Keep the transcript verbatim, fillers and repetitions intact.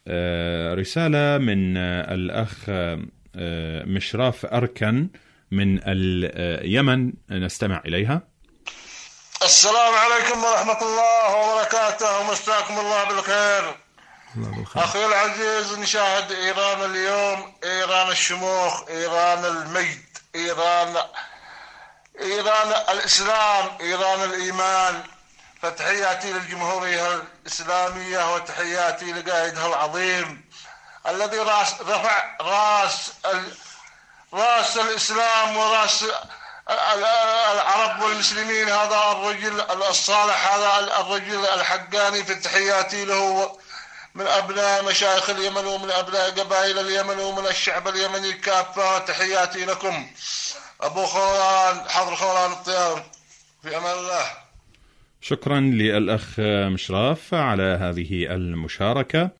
رسالة من الأخ مشراف أركن من اليمن، نستمع إليها. السلام عليكم ورحمة الله وبركاته، ومساكم الله بالخير. أخي العزيز، نشاهد إيران اليوم، إيران الشموخ، إيران المجد، إيران إيران الإسلام، إيران الإيمان. فتحياتي للجمهورية الإسلامية وتحياتي لقائدها العظيم الذي راس رفع راس راس الإسلام وراس العرب والمسلمين، هذا الرجل الصالح، هذا الرجل الحقاني. فتحياتي له من أبناء مشايخ اليمن ومن أبناء قبائل اليمن ومن الشعب اليمني كافة. تحياتي لكم. أبو خولان، حضر خولان الطيار، في أمان الله. شكرا للأخ مشراف على هذه المشاركة.